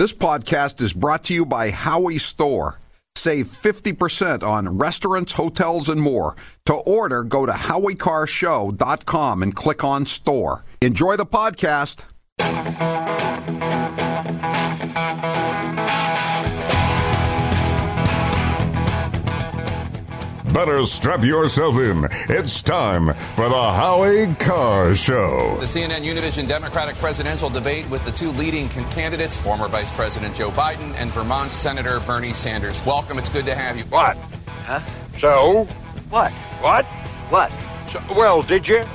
This podcast is brought to you by Howie Store. Save 50% on restaurants, hotels, and more. To order, go to HowieCarShow.com and click on Store. Enjoy the podcast. Better strap yourself in. It's time for the Howie Carr Show. The CNN Univision Democratic presidential debate with the two leading candidates, former Vice President Joe Biden and Vermont Senator Bernie Sanders. Welcome. It's good to have you. What? Huh? So? What? What? What? So, well, did you?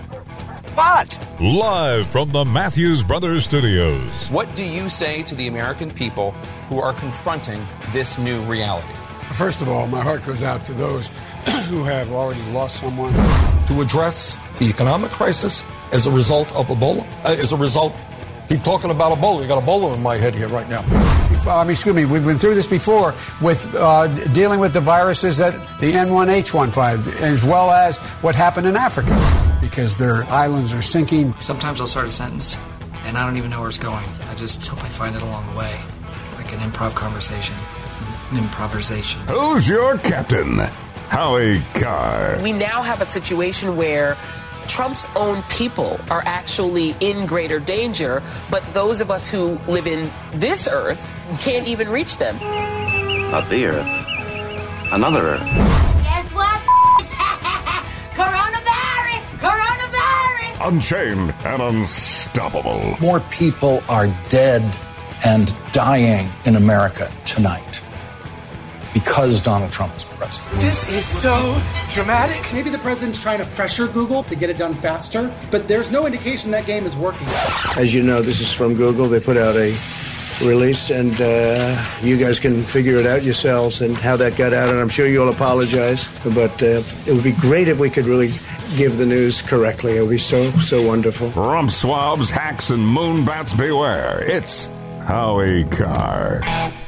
What? Live from the Matthews Brothers Studios. What do you say to the American people who are confronting this new reality? First of all, my heart goes out to those who have already lost someone. To address the economic crisis as a result of Ebola. Keep talking about Ebola. You got Ebola in my head here right now. We've been through this before with dealing with the viruses that the N1H15, as well as what happened in Africa, because their islands are sinking. Sometimes I'll start a sentence, and I don't even know where it's going. I just hope I find it along the way, like an improv conversation. Improvisation. Who's your captain? Howie Carr. We now have a situation where Trump's own people are actually in greater danger, but those of us who live in this earth can't even reach them. Not the earth. Another earth. Guess what? Coronavirus! Coronavirus! Unchained and unstoppable. More people are dead and dying in America tonight because Donald Trump is president. This is so dramatic. Maybe the president's trying to pressure Google to get it done faster, but there's no indication that game is working. As you know, this is from Google. They put out a release, and you guys can figure it out yourselves and how that got out, and I'm sure you'll apologize, but it would be great if we could really give the news correctly. It would be so wonderful. Rump swabs, hacks, and moonbats beware. It's Howie Carr.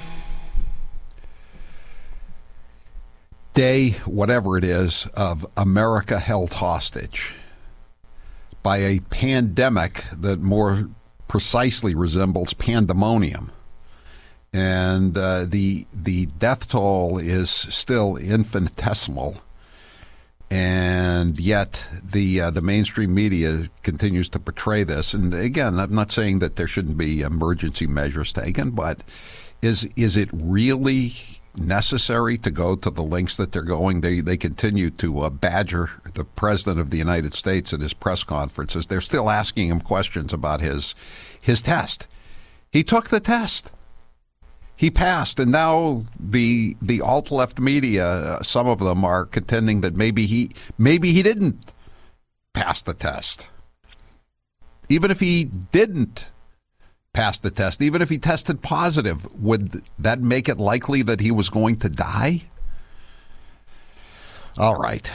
Day, whatever it is, of America held hostage by a pandemic that more precisely resembles pandemonium. And the death toll is still infinitesimal. And yet the mainstream media continues to portray this. And again, I'm not saying that there shouldn't be emergency measures taken, but is it really necessary to go to the lengths that they're going? They continue to badger the President of the United States at his press conferences. They're still asking him questions about his test. He took the test. He passed, and now the alt-left media, some of them are contending that maybe he didn't pass the test. Even if he didn't pass the test, even if he tested positive, would that make it likely that he was going to die? All right.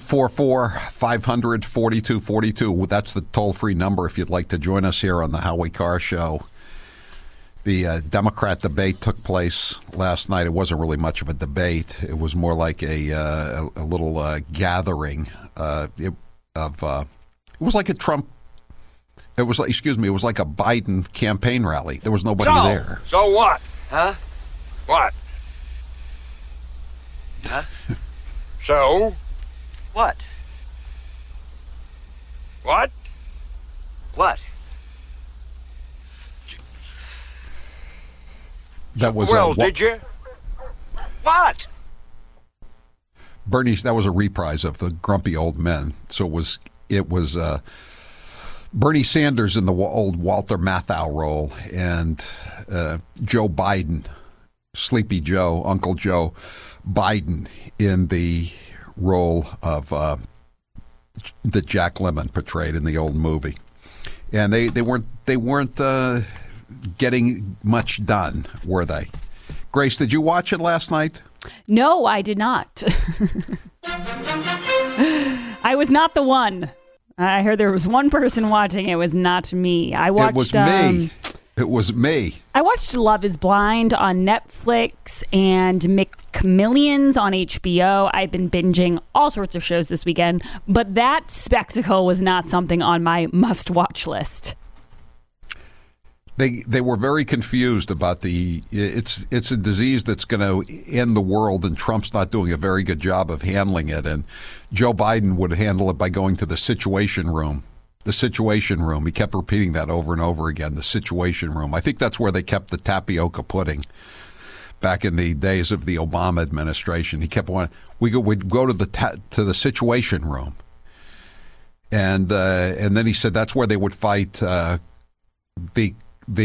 844-500-4242. That's the toll-free number if you'd like to join us here on the Howie Carr Show. The Democrat debate took place last night. It wasn't really much of a debate. It was more like a little gathering. It was like a Trump. It was like a Biden campaign rally. There was nobody there. So what? Huh? What? Huh? So? What? What? What? That was well, did you? What? Bernie, that was a reprise of the Grumpy Old Men. So it was Bernie Sanders in the old Walter Matthau role, and Joe Biden, Sleepy Joe, Uncle Joe Biden, in the role of that Jack Lemmon portrayed in the old movie. And they weren't getting much done, were they? Grace, did you watch it last night? No, I did not. I was not the one. I heard there was one person watching. It was not me. I watched. It was me. It was me. I watched Love is Blind on Netflix and McMillions on HBO. I've been binging all sorts of shows this weekend, but that spectacle was not something on my must-watch list. They were very confused about it's a disease that's going to end the world, and Trump's not doing a very good job of handling it. And Joe Biden would handle it by going to the Situation Room. The Situation Room. He kept repeating that over and over again. The Situation Room. I think that's where they kept the tapioca pudding back in the days of the Obama administration. He kept wanting. We'd go to the Situation Room, and then he said that's where they would fight the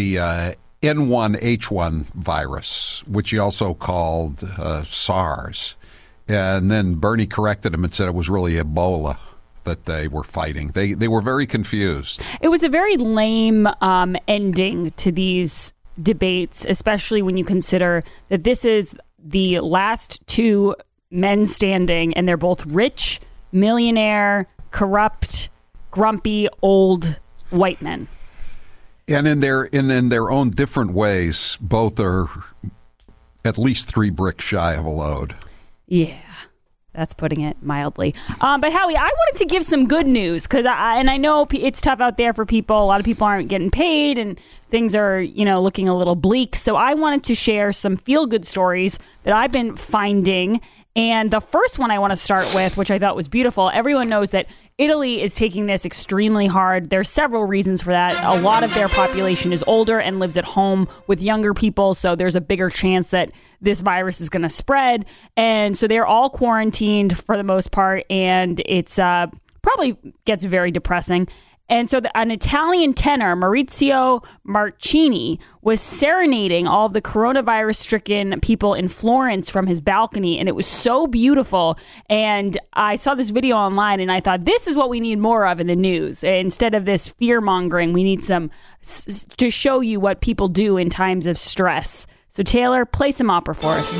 N1H1 virus, which he also called SARS. And then Bernie corrected him and said it was really Ebola that they were fighting. They were very confused. It was a very lame ending to these debates, especially when you consider that this is the last two men standing, and they're both rich, millionaire, corrupt, grumpy, old white men. And in their own different ways, both are at least 3 bricks shy of a load. Yeah, that's putting it mildly. But Howie, I wanted to give some good news because I know it's tough out there for people. A lot of people aren't getting paid, and things are looking a little bleak. So I wanted to share some feel good stories that I've been finding. And the first one I want to start with, which I thought was beautiful, everyone knows that Italy is taking this extremely hard. There's several reasons for that. A lot of their population is older and lives at home with younger people, so there's a bigger chance that this virus is going to spread. And so they're all quarantined for the most part, and it's probably gets very depressing. And so an Italian tenor, Maurizio Marchini, was serenading all of the coronavirus-stricken people in Florence from his balcony, and it was so beautiful. And I saw this video online, and I thought, this is what we need more of in the news. Instead of this fear-mongering, we need some to show you what people do in times of stress. So Taylor, play some opera for us.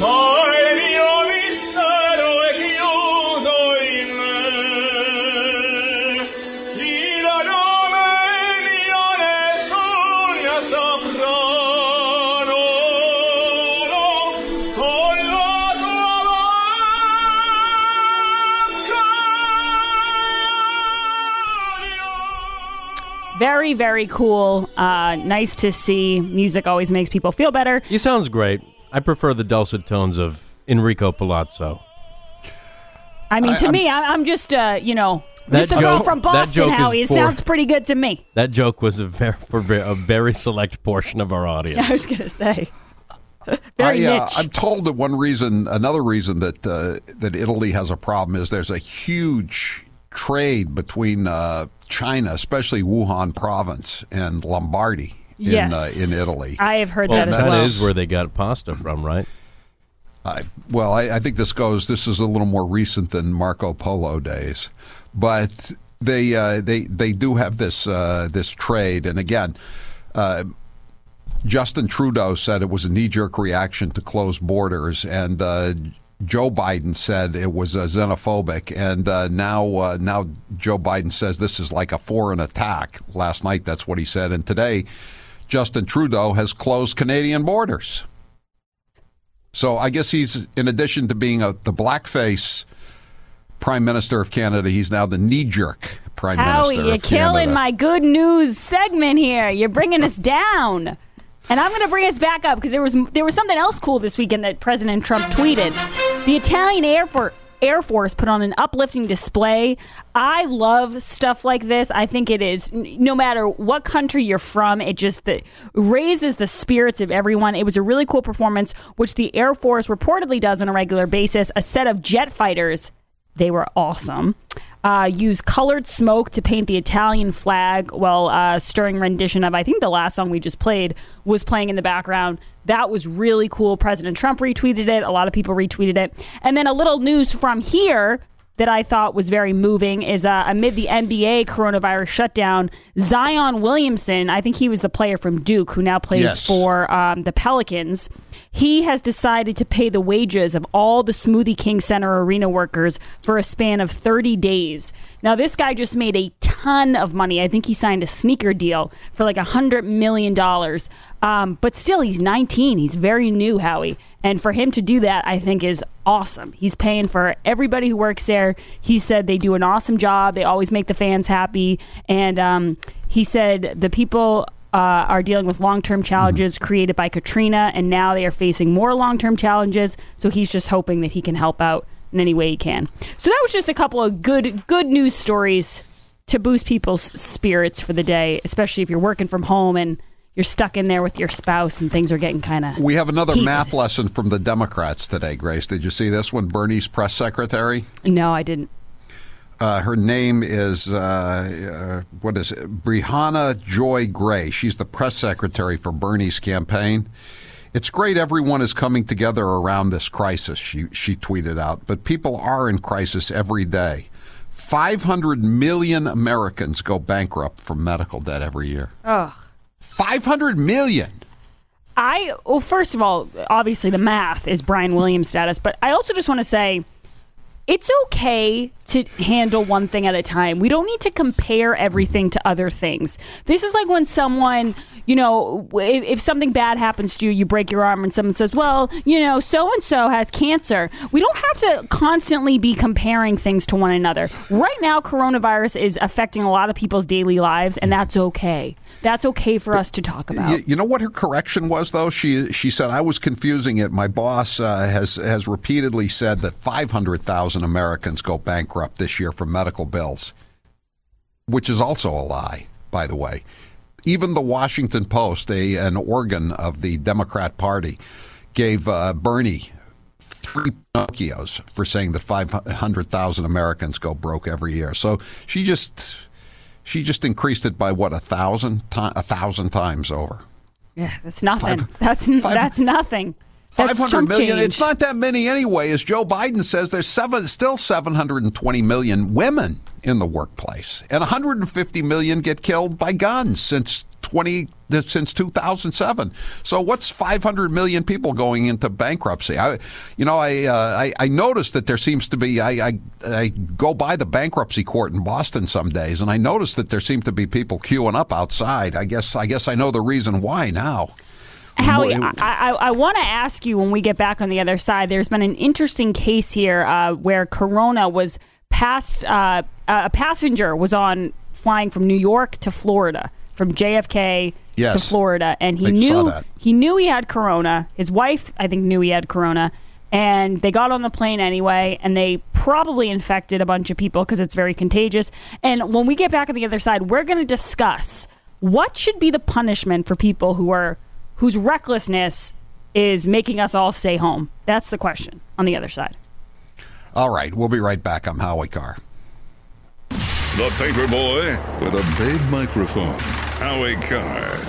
Very, very cool. Nice to see. Music always makes people feel better. He sounds great. I prefer the dulcet tones of Enrico Palazzo. I mean, to me, I'm just, just a girl from Boston, Howie. It sounds pretty good to me. That joke was for a very select portion of our audience. Yeah, I was going to say. Very niche. I'm told that another reason that Italy has a problem is there's a huge trade between China, especially Wuhan province, and Lombardy in Italy. I have heard that as well. That is where they got pasta from, right? I think this is a little more recent than Marco Polo days, but they do have this trade, and again, Justin Trudeau said it was a knee-jerk reaction to closed borders, and Joe Biden said it was xenophobic, and now Joe Biden says this is like a foreign attack. Last night, that's what he said, and today, Justin Trudeau has closed Canadian borders. So I guess he's, in addition to being the blackface Prime Minister of Canada, he's now the knee-jerk Prime Minister of Canada. Howie, you're killing my good news segment here. You're bringing us down. And I'm going to bring us back up because there was something else cool this weekend that President Trump tweeted. The Italian Air Force put on an uplifting display. I love stuff like this. I think it is, no matter what country you're from, it just raises the spirits of everyone. It was a really cool performance, which the Air Force reportedly does on a regular basis. A set of jet fighters, they were awesome. Use colored smoke to paint the Italian flag while stirring rendition of, I think the last song we just played was playing in the background. That was really cool. President Trump retweeted it. A lot of people retweeted it. And then a little news from here that I thought was very moving is amid the NBA coronavirus shutdown, Zion Williamson, I think he was the player from Duke who now plays for the Pelicans. He has decided to pay the wages of all the Smoothie King Center arena workers for a span of 30 days. Now, this guy just made a ton of money. I think he signed a sneaker deal for like $100 million. But still, he's 19. He's very new, Howie. And for him to do that, I think is awesome. He's paying for everybody who works there. He said they do an awesome job. They always make the fans happy. And he said the people are dealing with long-term challenges created by Katrina, and now they are facing more long-term challenges. So he's just hoping that he can help out in any way he can. So that was just a couple of good news stories to boost people's spirits for the day, especially if you're working from home and you're stuck in there with your spouse and things are getting kind of We have another heated. math lesson from the Democrats today, Grace. Did you see this one? Bernie's press secretary? No, I didn't. Her name is, Brianna Joy Gray. She's the press secretary for Bernie's campaign. It's great everyone is coming together around this crisis, she tweeted out. But people are in crisis every day. 500 million Americans go bankrupt from medical debt every year. Ugh. 500 million. Well, first of all, obviously the math is Brian Williams status, but I also just want to say it's okay to handle one thing at a time. We don't need to compare everything to other things. This is like when someone, if something bad happens to you, you break your arm and someone says, well, so-and-so has cancer. We don't have to constantly be comparing things to one another. Right now, coronavirus is affecting a lot of people's daily lives, and that's okay. That's okay for us to talk about. You know what her correction was, though? She said, I was confusing it. My boss has repeatedly said that 500,000 Americans go bankrupt this year from medical bills, which is also a lie, by the way. Even the Washington Post, an organ of the Democrat Party, gave Bernie 3 Pinocchios for saying that 500,000 Americans go broke every year. So she just increased it by, 1,000 times over. Yeah, that's nothing. That's nothing. That's 500 chump million. change. It's not that many anyway. As Joe Biden says, there's still 720 million women in the workplace, and 150 million get killed by guns since 2007. So what's 500 million people going into bankruptcy? I noticed that there seems to be. I go by the bankruptcy court in Boston some days, and I noticed that there seem to be people queuing up outside. I guess I know the reason why now. Howie, I want to ask you when we get back on the other side, there's been an interesting case here where Corona was passed, a passenger was flying from New York to Florida, from JFK to Florida, and he knew he had Corona. His wife, I think, knew he had Corona, and they got on the plane anyway, and they probably infected a bunch of people because it's very contagious. And when we get back on the other side, we're going to discuss what should be the punishment for people whose recklessness is making us all stay home. That's the question on the other side. All right, we'll be right back. I'm Howie Carr. The paper boy with a big microphone. Howie Carr.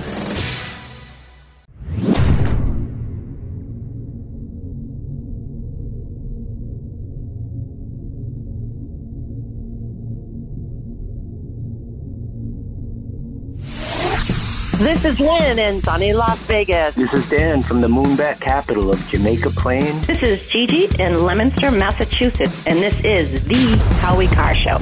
This is Lynn in sunny Las Vegas. This is Dan from the moonbat capital of Jamaica Plain. This is Gigi in Leominster, Massachusetts, and this is the Howie Carr Show.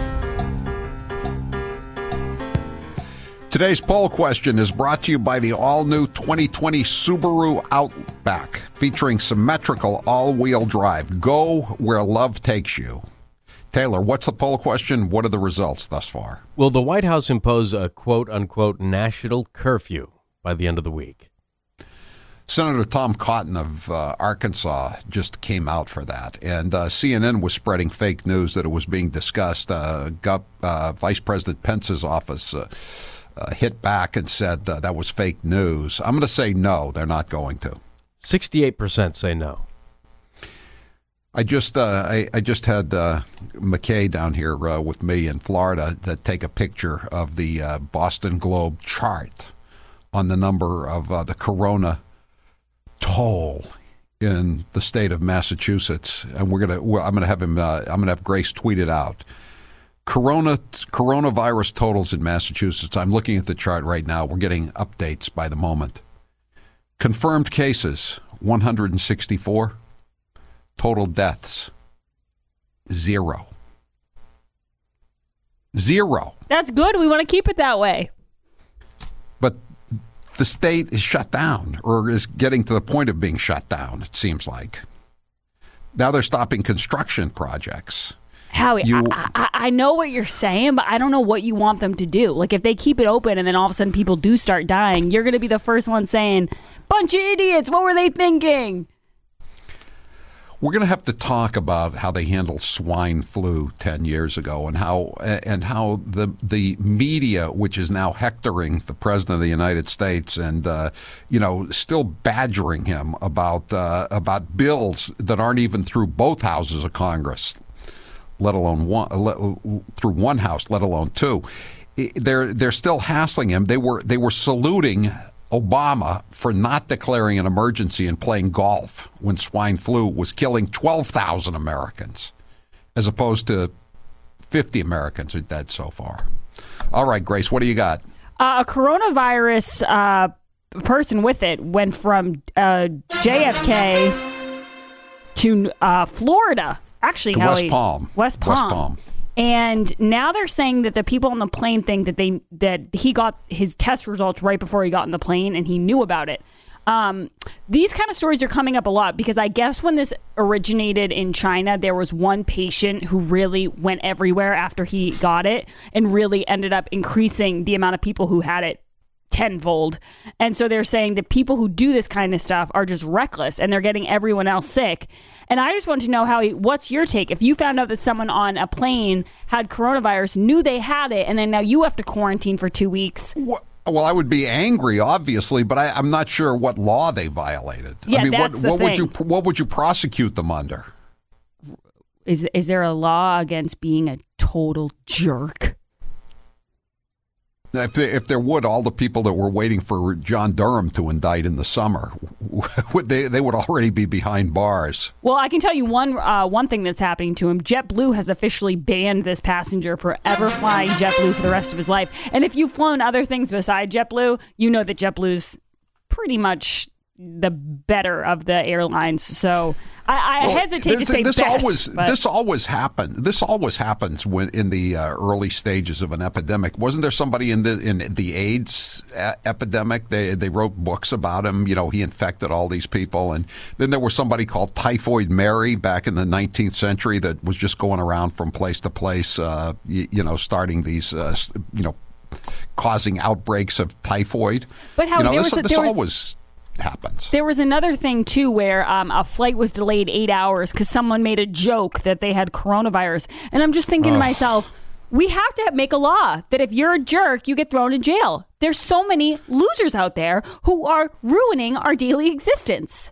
Today's poll question is brought to you by the all-new 2020 Subaru Outback, featuring symmetrical all-wheel drive. Go where love takes you. Taylor, what's the poll question? What are the results thus far? Will the White House impose a quote-unquote national curfew by the end of the week? Senator Tom Cotton of Arkansas just came out for that, and CNN was spreading fake news that it was being discussed. Vice President Pence's office hit back and said that was fake news. I'm going to say no, they're not going to. 68% say no. I just had McKay down here with me in Florida to take a picture of the Boston Globe chart on the number of the corona toll in the state of Massachusetts, and I'm gonna have Grace tweet it out. Coronavirus totals in Massachusetts. I'm looking at the chart right now. We're getting updates by the moment. Confirmed cases 164. Total deaths, 0. That's good. We want to keep it that way. But the state is shut down, or is getting to the point of being shut down, it seems like. Now they're stopping construction projects. Howie, I know what you're saying, but I don't know what you want them to do. Like, if they keep it open and then all of a sudden people do start dying, you're going to be the first one saying, bunch of idiots, what were they thinking? We're going to have to talk about how they handled swine flu 10 years ago and how the media, which is now hectoring the President of the United States and, still badgering him about bills that aren't even through both houses of Congress, let alone through one house, let alone two. They're still hassling him. They were saluting Obama for not declaring an emergency and playing golf when swine flu was killing 12,000 Americans, as opposed to 50 Americans are dead so far. All right, Grace, what do you got? A coronavirus person with it went from JFK to Florida. Actually, to West Palm. And now they're saying that the people on the plane think that he got his test results right before he got in the plane and he knew about it. These kind of stories are coming up a lot because I guess when this originated in China, there was one patient who really went everywhere after he got it and really ended up increasing the amount of people who had it tenfold. And so they're saying that people who do this kind of stuff are just reckless and they're getting everyone else sick. And I just want to know, Howie, what's your take? If you found out that someone on a plane had coronavirus, knew they had it, and then now you have to quarantine for 2 weeks. Well, I would be angry, obviously, but I'm not sure what law they violated. Yeah, I mean, that's the thing. what would you prosecute them under? Is there a law against being a total jerk? If there would, all the people that were waiting for John Durham to indict in the summer, they would already be behind bars. Well, I can tell you one thing that's happening to him. JetBlue has officially banned this passenger from ever flying JetBlue for the rest of his life. And if you've flown other things besides JetBlue, you know that JetBlue's pretty much the better of the airlines. So I hesitate to say this best. This always happens when in the early stages of an epidemic. Wasn't there somebody in the AIDS epidemic? They wrote books about him. You know, he infected all these people, and then there was somebody called Typhoid Mary back in the 19th century that was just going around from place to place, starting these, causing outbreaks of typhoid. But how this always happens. There was another thing too where a flight was delayed 8 hours because someone made a joke that they had coronavirus, and I'm just thinking to myself, we have to make a law that if you're a jerk, you get thrown in jail. There's so many losers out there who are ruining our daily existence.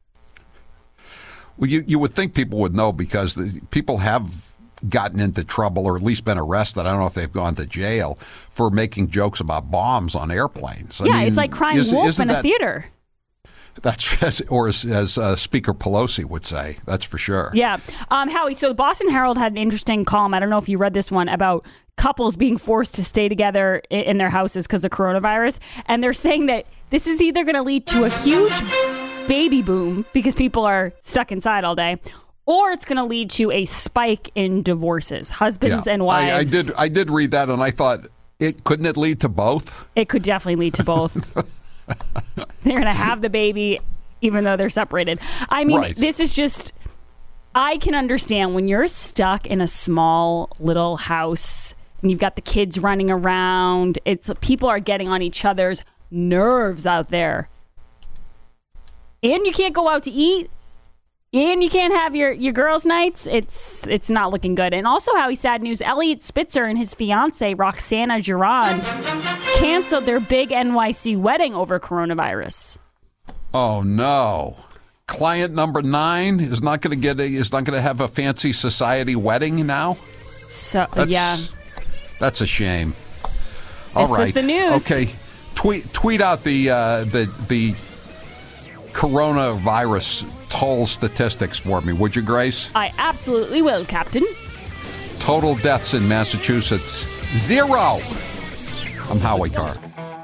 Well, you would think people would know because people have gotten into trouble or at least been arrested. I don't know if they've gone to jail for making jokes about bombs on airplanes. I mean, it's like crying wolf in a theater. That's as Speaker Pelosi would say. That's for sure. Yeah. Howie, so the Boston Herald had an interesting column. I don't know if you read this one about couples being forced to stay together in their houses because of coronavirus. And they're saying that this is either going to lead to a huge baby boom because people are stuck inside all day, or it's going to lead to a spike in divorces, husbands and wives. I did read that, and I thought, couldn't it lead to both? It could definitely lead to both. They're going to have the baby even though they're separated. I mean, This is just, I can understand when you're stuck in a small little house and you've got the kids running around. People are getting on each other's nerves out there. And you can't go out to eat. And you can't have your girls' nights. It's not looking good. And also, Howie, sad news, Elliot Spitzer and his fiancée, Roxana Gironde, canceled their big NYC wedding over coronavirus. Oh, no. Client number 9 is not going to have a fancy society wedding now? So, That's a shame. All right. The news. Okay. Tweet out the coronavirus toll statistics for me, would you, Grace? I absolutely will, Captain. Total deaths in Massachusetts, 0. I'm Howie Carr.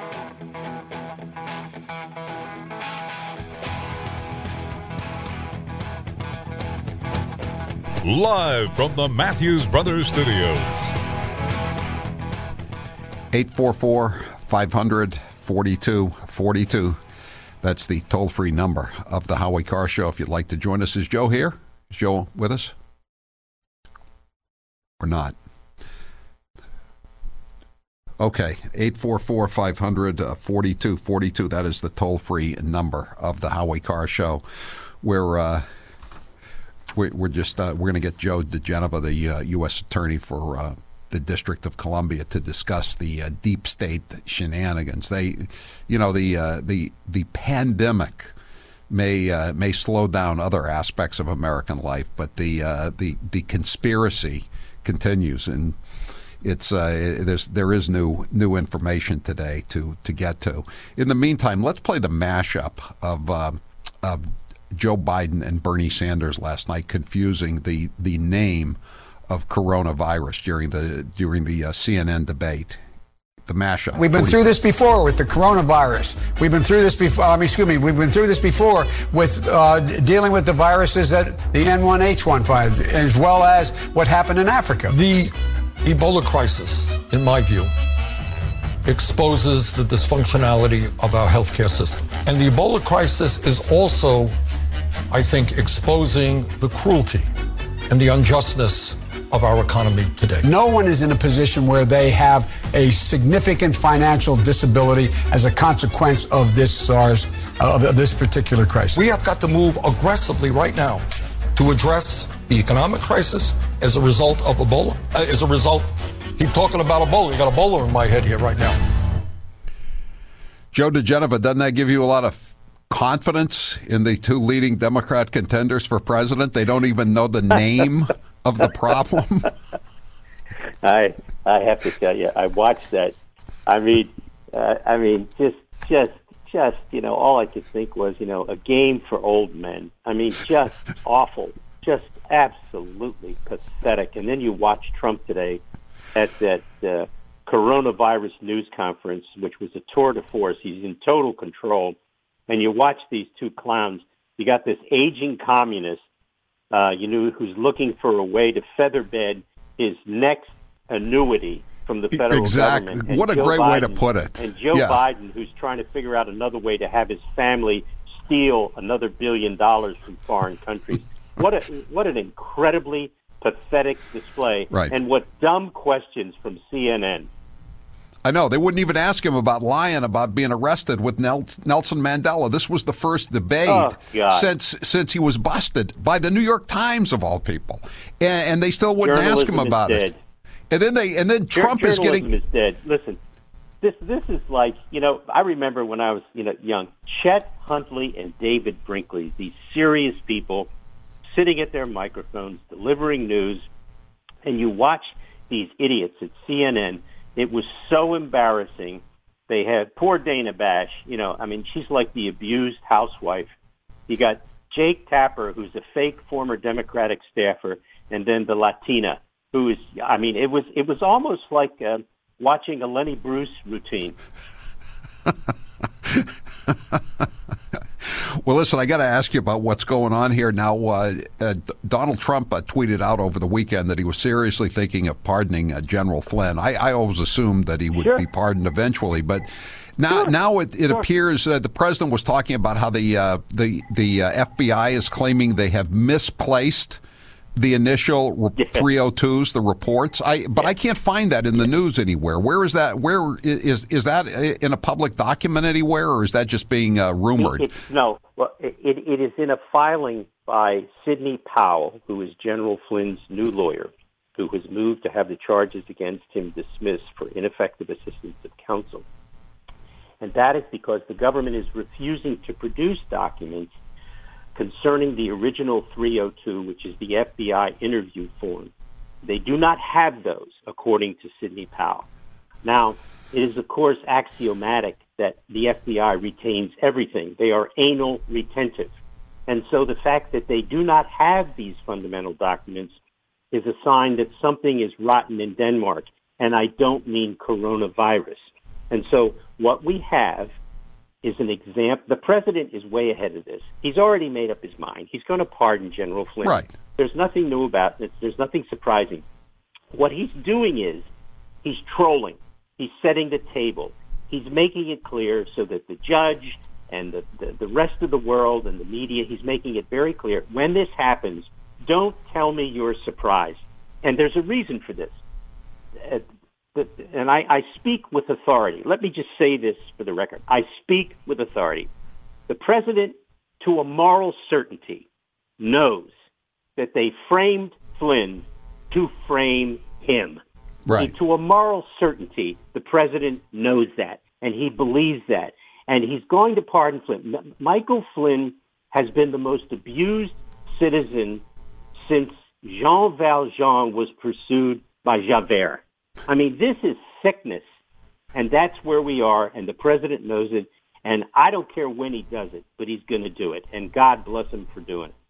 Live from the Matthews Brothers Studios. 844-500-4242. That's the toll-free number of the Howie Carr Show. If you'd like to join us, is Joe here? Is Joe with us? or not. Okay, 844-500-4242. That is the toll-free number of the Howie Carr Show. We're going to get Joe DeGenova, the U.S. Attorney for the District of Columbia, to discuss the deep state shenanigans. The pandemic may slow down other aspects of American life, but the conspiracy continues, and there is new information today to get to. In the meantime, let's play the mashup of Joe Biden and Bernie Sanders last night, confusing the name of coronavirus during the CNN debate. The mashup. We've been through this before with the coronavirus. We've been through this before. We've been through this before with dealing with the viruses that the N1H15, as well as what happened in Africa. The Ebola crisis, in my view, exposes the dysfunctionality of our healthcare system. And the Ebola crisis is also, I think, exposing the cruelty and the unjustness of our economy today. No one is in a position where they have a significant financial disability as a consequence of this SARS, of this particular crisis. We have got to move aggressively right now to address the economic crisis as a result of Ebola. Keep talking about Ebola. You got Ebola in my head here right now. Joe DeGenova, doesn't that give you a lot of confidence in the two leading Democrat contenders for president? They don't even know the name of the problem. I have to tell you, I watched that. Just all I could think was, a game for old men. Just awful, just absolutely pathetic. And then you watch Trump today at that coronavirus news conference, which was a tour de force. He's in total control. And you watch these two clowns. You got this aging communist, who's looking for a way to featherbed his next annuity from the federal government. And what a great way to put it. And Joe Biden, who's trying to figure out another way to have his family steal another $1 billion from foreign countries. What an incredibly pathetic display. Right. And what dumb questions from CNN. I know. They wouldn't even ask him about lying about being arrested with Nelson Mandela. This was the first debate since he was busted by the New York Times, of all people. And they still wouldn't ask him about it. And then Trump is getting... Journalism is dead. Listen, this is like, I remember when I was young, Chet Huntley and David Brinkley, these serious people sitting at their microphones, delivering news, and you watch these idiots at CNN. It was so embarrassing. They had poor Dana Bash, she's like the abused housewife. You got Jake Tapper, who's a fake former Democratic staffer, and then the Latina, who is, it was almost like watching a Lenny Bruce routine. Well, listen, I got to ask you about what's going on here now. Donald Trump tweeted out over the weekend that he was seriously thinking of pardoning General Flynn. I always assumed that he would be pardoned eventually, but now it appears the president was talking about how the FBI is claiming they have misplaced the initial 302s, the reports. I can't find that in the news anywhere. Where is that? Where is that in a public document anywhere, or is that just being rumored? It is in a filing by Sidney Powell, who is General Flynn's new lawyer, who has moved to have the charges against him dismissed for ineffective assistance of counsel. And that is because the government is refusing to produce documents concerning the original 302, which is the FBI interview form. They do not have those, according to Sidney Powell. Now, it is, of course, axiomatic that the FBI retains everything. They are anal retentive. And so the fact that they do not have these fundamental documents is a sign that something is rotten in Denmark, and I don't mean coronavirus. And so what we have is an example. The president is way ahead of this. He's already made up his mind. He's going to pardon General Flynn. Right. There's nothing new about it. There's nothing surprising. What he's doing is he's trolling. He's setting the table. He's making it clear so that the judge and the rest of the world and the media, he's making it very clear. When this happens, don't tell me you're surprised. And there's a reason for this. And I speak with authority. Let me just say this for the record. I speak with authority. The president, to a moral certainty, knows that they framed Flynn to frame him. Right. And to a moral certainty, the president knows that, and he believes that. And he's going to pardon Flynn. Michael Flynn has been the most abused citizen since Jean Valjean was pursued by Javert. I mean, this is sickness, and that's where we are, and the president knows it, and I don't care when he does it, but he's going to do it, and God bless him for doing it.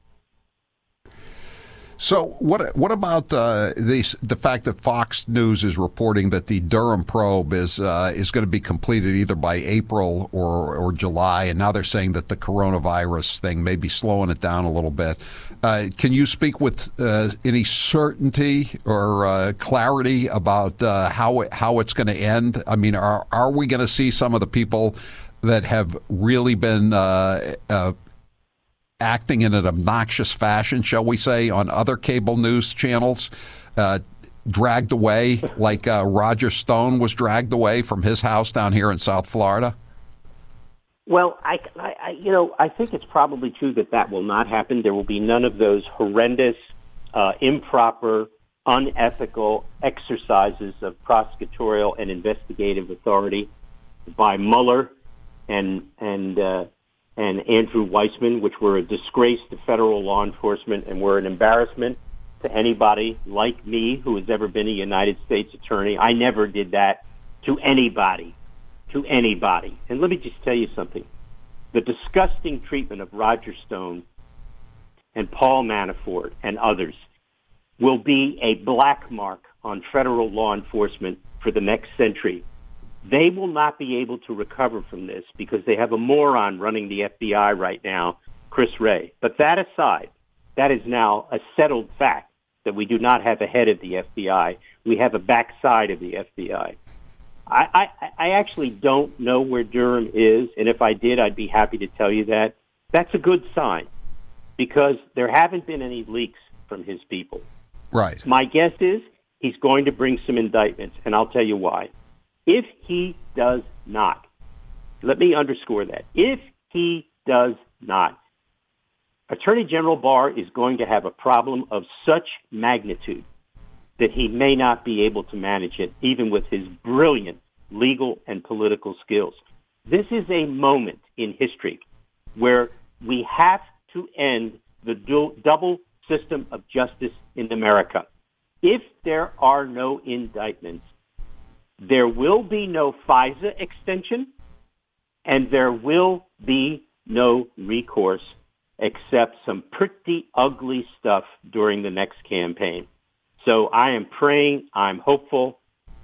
So what about the fact that Fox News is reporting that the Durham probe is going to be completed either by April or July, and now they're saying that the coronavirus thing may be slowing it down a little bit. Can you speak with any certainty or clarity about how it's going to end? I mean, are we going to see some of the people that have really been acting in an obnoxious fashion, shall we say, on other cable news channels, dragged away like Roger Stone was dragged away from his house down here in South Florida? Well, I think it's probably true that will not happen. There will be none of those horrendous, improper, unethical exercises of prosecutorial and investigative authority by Mueller and Andrew Weissman, which were a disgrace to federal law enforcement and were an embarrassment to anybody like me who has ever been a United States attorney. I never did that to anybody. And let me just tell you something. The disgusting treatment of Roger Stone and Paul Manafort and others will be a black mark on federal law enforcement for the next century. They will not be able to recover from this because they have a moron running the FBI right now, Chris Wray. But that aside, that is now a settled fact that we do not have a head of the FBI. We have a backside of the FBI. I actually don't know where Durham is, and if I did, I'd be happy to tell you that. That's a good sign because there haven't been any leaks from his people. Right. My guess is he's going to bring some indictments, and I'll tell you why. If he does not, let me underscore that. If he does not, Attorney General Barr is going to have a problem of such magnitude that he may not be able to manage it, even with his brilliant legal and political skills. This is a moment in history where we have to end the double system of justice in America. If there are no indictments, there will be no FISA extension, and there will be no recourse except some pretty ugly stuff during the next campaign. So I am praying, I'm hopeful.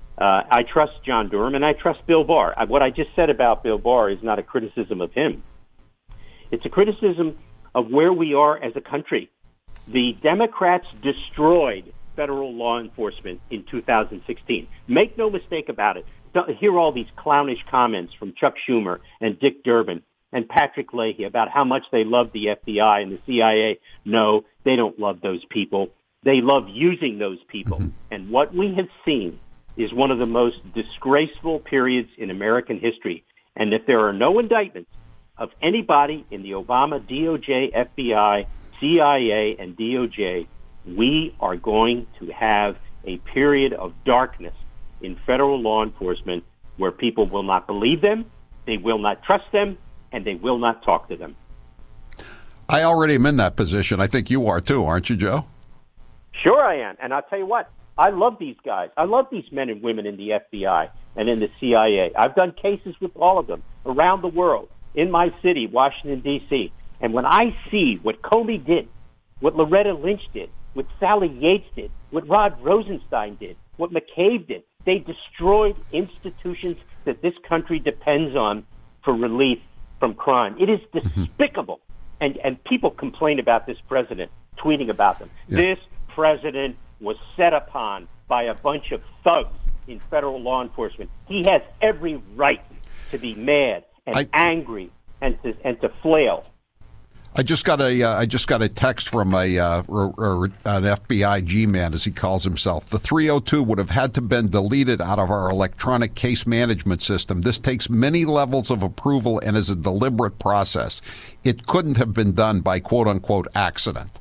I trust John Durham, and I trust Bill Barr. What I just said about Bill Barr is not a criticism of him. It's a criticism of where we are as a country. The Democrats destroyed federal law enforcement in 2016. Make no mistake about it. Hear all these clownish comments from Chuck Schumer and Dick Durbin and Patrick Leahy about how much they love the FBI and the CIA. No, they don't love those people. They love using those people. And what we have seen is one of the most disgraceful periods in American history. And if there are no indictments of anybody in the Obama DOJ, FBI, CIA, and DOJ, we are going to have a period of darkness in federal law enforcement where people will not believe them, they will not trust them, and they will not talk to them. I already am in that position. I think you are too, aren't you, Joe? Sure I am. And I'll tell you what, I love these guys. I love these men and women in the FBI and in the CIA. I've done cases with all of them around the world, in my city, Washington, D.C. And when I see what Comey did, what Loretta Lynch did, what Sally Yates did, what Rod Rosenstein did, what McCabe did, they destroyed institutions that this country depends on for relief from crime. It is despicable. And people complain about this president, tweeting about them. Yeah. This president was set upon by a bunch of thugs in federal law enforcement. He has every right to be mad and angry and to flail. I just got a text from an FBI G-man, as he calls himself. The 302 would have had to been deleted out of our electronic case management system. This takes many levels of approval and is a deliberate process. It couldn't have been done by quote unquote accident.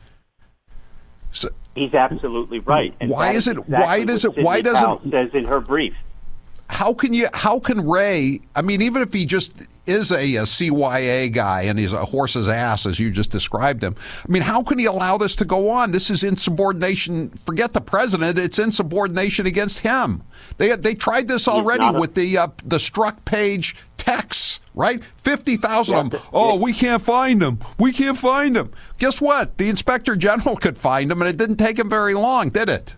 So, he's absolutely right. And why does it says in her brief? How can Wray, I mean, even if he just is a CYA guy and he's a horse's ass, as you just described him, I mean, how can he allow this to go on? This is insubordination. Forget the president. It's insubordination against him. They tried this already with the Strzok Page texts, right? 50,000 of them. Oh, we can't find them. We can't find them. Guess what? The Inspector General could find them, and it didn't take him very long, did it?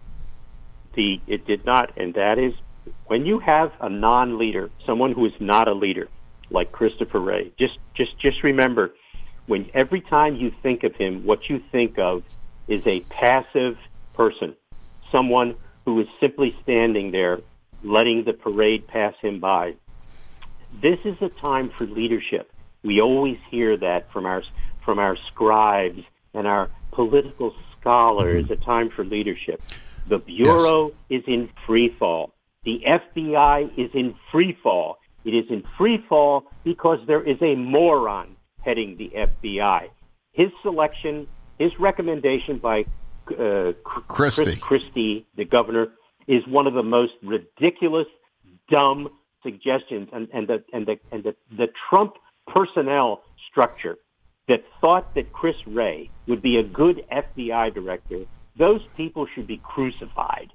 It did not, and that is, when you have a non-leader, someone who is not a leader, like Christopher Wray, just remember, when every time you think of him, what you think of is a passive person, someone who is simply standing there, letting the parade pass him by. This is a time for leadership. We always hear that from our scribes and our political scholars. A time for leadership. The Bureau is in free fall. The FBI is in free fall. It is in free fall because there is a moron heading the FBI. His selection, his recommendation by Christie. Christie, the governor, is one of the most ridiculous, dumb suggestions. And the Trump personnel structure that thought that Chris Wray would be a good FBI director, those people should be crucified.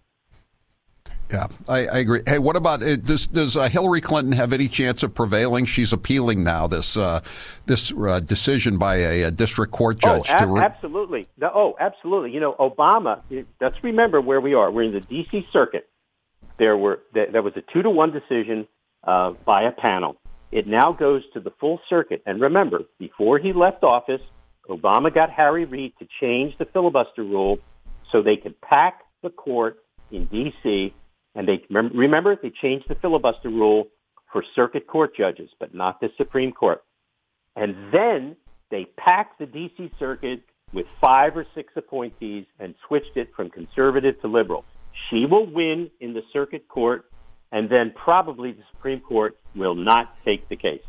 Yeah, I agree. Hey, what about does Hillary Clinton have any chance of prevailing? She's appealing now this decision by a district court judge. Absolutely. Absolutely. You know, Obama. Let's remember where we are. We're in the D.C. Circuit. There was a 2-1 decision by a panel. It now goes to the full circuit. And remember, before he left office, Obama got Harry Reid to change the filibuster rule so they could pack the court in D.C. And they remember they changed the filibuster rule for circuit court judges, but not the Supreme Court. And then they packed the D.C. Circuit with 5 or 6 appointees and switched it from conservative to liberal. She will win in the circuit court, and then probably the Supreme Court will not take the case.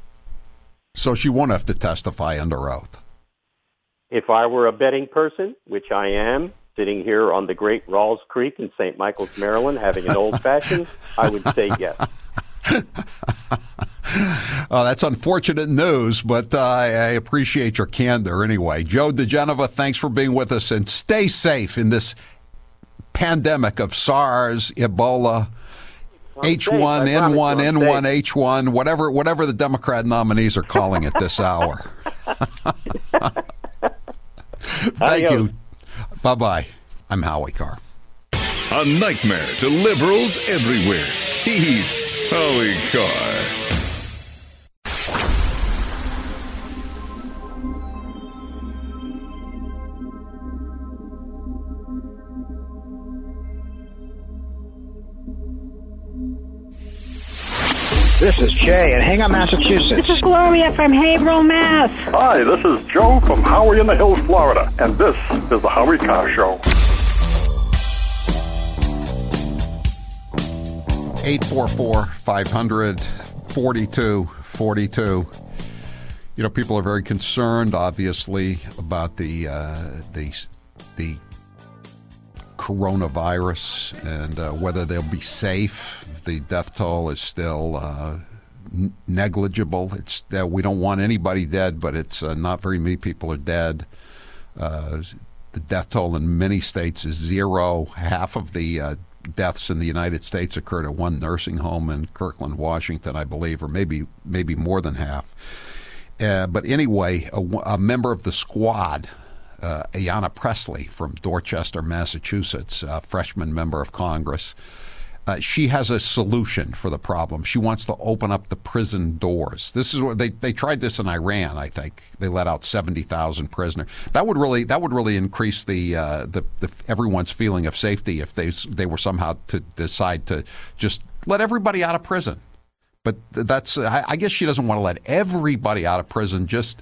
So she won't have to testify under oath. If I were a betting person, which I am, sitting here on the great Rawls Creek in St. Michael's, Maryland, having an old-fashioned, I would say yes. Oh, that's unfortunate news, but I appreciate your candor anyway. Joe diGenova, thanks for being with us, and stay safe in this pandemic of SARS, Ebola, H1, N1, H1, whatever the Democrat nominees are calling it this hour. Thank you. Bye-bye. I'm Howie Carr. A nightmare to liberals everywhere. He's Howie Carr. This is Jay in Hingham, Massachusetts. This is Gloria from Haverhill, Mass. Hi, this is Joe from Howie in the Hills, Florida, and this is the Howie Carr Show. 844-500-4242. You know, people are very concerned, obviously, about the coronavirus and whether they'll be safe. The death toll is still negligible. It's we don't want anybody dead, but it's not very many people are dead. The death toll in many states is 0. Half of the deaths in the United States occurred at one nursing home in Kirkland, Washington, I believe, or maybe more than half. But anyway, a member of the squad, Ayanna Pressley from Dorchester, Massachusetts, a freshman member of Congress, she has a solution for the problem. She wants to open up the prison doors. This is what they tried this in Iran. I think they let out 70,000 prisoners. That would really increase the everyone's feeling of safety if they were somehow to decide to just let everybody out of prison. But that's, I guess she doesn't want to let everybody out of prison, just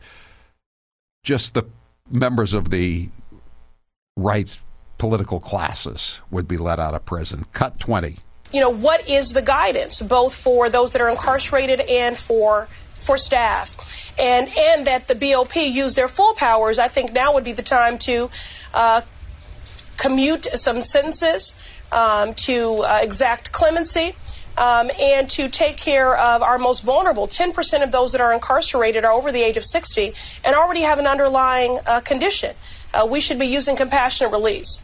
the members of the right political classes would be let out of prison. Cut 20. What is the guidance, both for those that are incarcerated and for staff? And that the BOP use their full powers. I think now would be the time to commute some sentences, to exact clemency, and to take care of our most vulnerable. 10% of those that are incarcerated are over the age of 60 and already have an underlying condition. We should be using compassionate release.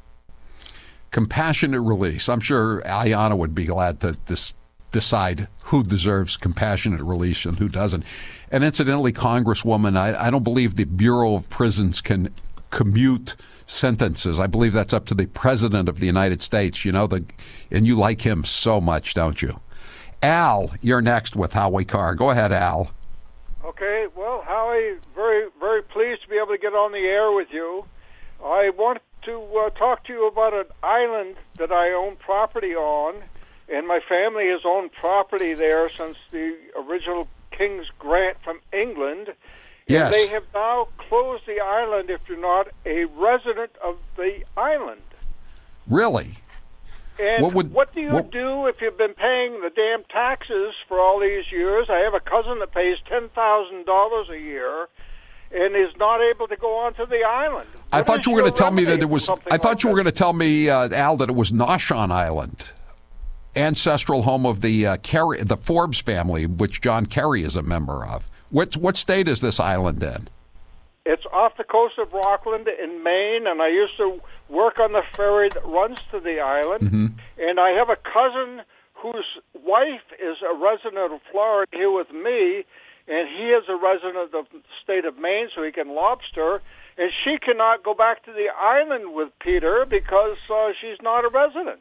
Compassionate release. I'm sure Ayanna would be glad to decide who deserves compassionate release and who doesn't. And incidentally, Congresswoman, I don't believe the Bureau of Prisons can commute sentences. I believe that's up to the President of the United States. And you like him so much, don't you? Al, you're next with Howie Carr. Go ahead, Al. Okay. Well, Howie, very, very pleased to be able to get on the air with you. I want to talk to you about an island that I own property on, and my family has owned property there since the original King's Grant from England. Yes. And they have now closed the island if you're not a resident of the island. Really? And what do you do if you've been paying the damn taxes for all these years? I have a cousin that pays $10,000 a year and is not able to go onto the island. I thought you were going to tell me that it was. I thought you were going to tell me, Al, that it was Noshawn Island, ancestral home of the Forbes family, which John Kerry is a member of. What state is this island in? It's off the coast of Rockland in Maine, and I used to work on the ferry that runs to the island. Mm-hmm. And I have a cousin whose wife is a resident of Florida here with me, and he is a resident of the state of Maine, so he can lobster. And she cannot go back to the island with Peter because she's not a resident.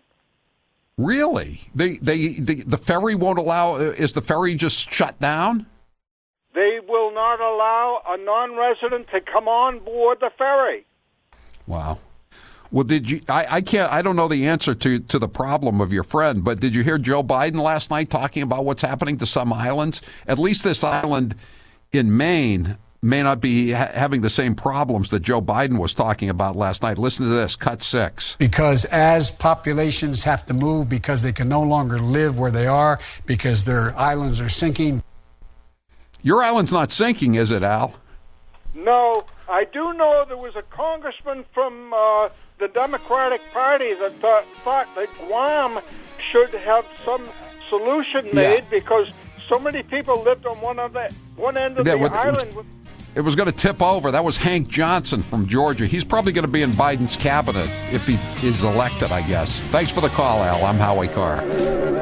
Really? The ferry won't allow? Is the ferry just shut down? They will not allow a non-resident to come on board the ferry. Wow. Well, did you? I can't. I don't know the answer to the problem of your friend. But did you hear Joe Biden last night talking about what's happening to some islands? At least this island in Maine may not be having the same problems that Joe Biden was talking about last night. Listen to this. Cut 6. Because as populations have to move, because they can no longer live where they are, because their islands are sinking. Your island's not sinking, is it, Al? No. I do know there was a congressman from the Democratic Party that thought that Guam should have some solution made because so many people lived on one end of the island. It was going to tip over. That was Hank Johnson from Georgia. He's probably going to be in Biden's cabinet if he is elected, I guess. Thanks for the call, Al. I'm Howie Carr.